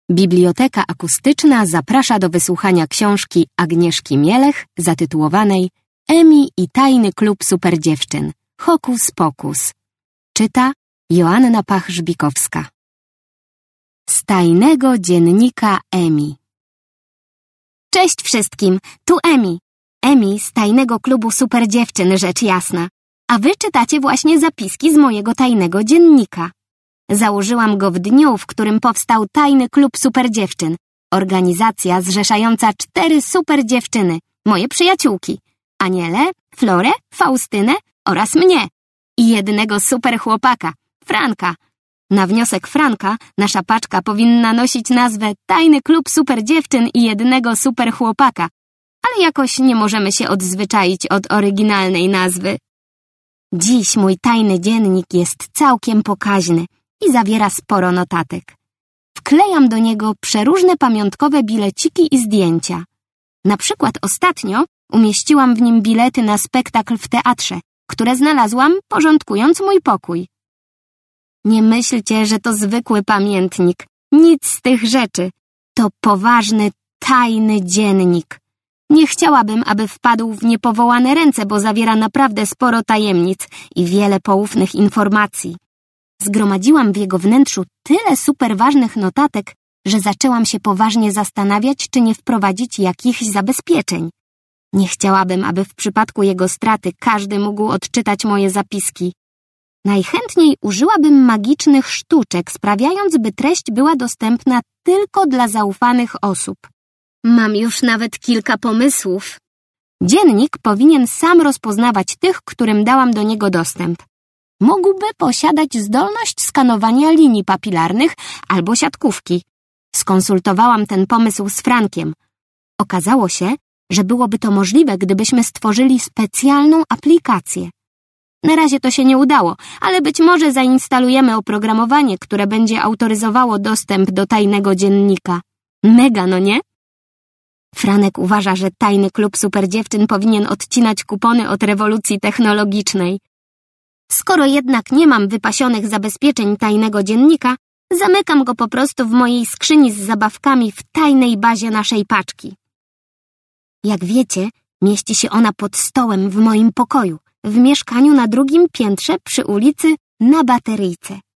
Biblioteka Akustyczna zaprasza do wysłuchania książki Agnieszki Mielech zatytułowanej Emi i tajny klub superdziewczyn. Hokus pokus. Czyta Joanna Pach-Żbikowska. Z tajnego dziennika Emi. Cześć wszystkim, tu Emi. Emi z tajnego klubu superdziewczyn, rzecz jasna. A wy czytacie właśnie zapiski z mojego tajnego dziennika. Założyłam go w dniu, w którym powstał Tajny Klub Superdziewczyn. Organizacja zrzeszająca 4 superdziewczyny, moje przyjaciółki. Anielę, Florę, Faustynę oraz mnie. I jednego superchłopaka, Franka. Na wniosek Franka nasza paczka powinna nosić nazwę Tajny Klub Superdziewczyn i jednego superchłopaka. Ale jakoś nie możemy się odzwyczaić od oryginalnej nazwy. Dziś mój tajny dziennik jest całkiem pokaźny i zawiera sporo notatek. Wklejam do niego przeróżne pamiątkowe bileciki i zdjęcia. Na przykład ostatnio umieściłam w nim bilety na spektakl w teatrze, które znalazłam porządkując mój pokój. Nie myślcie, że to zwykły pamiętnik. Nic z tych rzeczy. To poważny, tajny dziennik. Nie chciałabym, aby wpadł w niepowołane ręce, bo zawiera naprawdę sporo tajemnic i wiele poufnych informacji. Zgromadziłam w jego wnętrzu tyle superważnych notatek, że zaczęłam się poważnie zastanawiać, czy nie wprowadzić jakichś zabezpieczeń. Nie chciałabym, aby w przypadku jego straty każdy mógł odczytać moje zapiski. Najchętniej użyłabym magicznych sztuczek, sprawiając, by treść była dostępna tylko dla zaufanych osób. Mam już nawet kilka pomysłów. Dziennik powinien sam rozpoznawać tych, którym dałam do niego dostęp. Mógłby posiadać zdolność skanowania linii papilarnych albo siatkówki. Skonsultowałam ten pomysł z Frankiem. Okazało się, że byłoby to możliwe, gdybyśmy stworzyli specjalną aplikację. Na razie to się nie udało, ale być może zainstalujemy oprogramowanie, które będzie autoryzowało dostęp do tajnego dziennika. Mega, no nie? Franek uważa, że Tajny Klub Superdziewczyn powinien odcinać kupony od rewolucji technologicznej. Skoro jednak nie mam wypasionych zabezpieczeń tajnego dziennika, zamykam go po prostu w mojej skrzyni z zabawkami w tajnej bazie naszej paczki. Jak wiecie, mieści się ona pod stołem w moim pokoju, w mieszkaniu na 2. piętrze przy ulicy Na Bateryjce.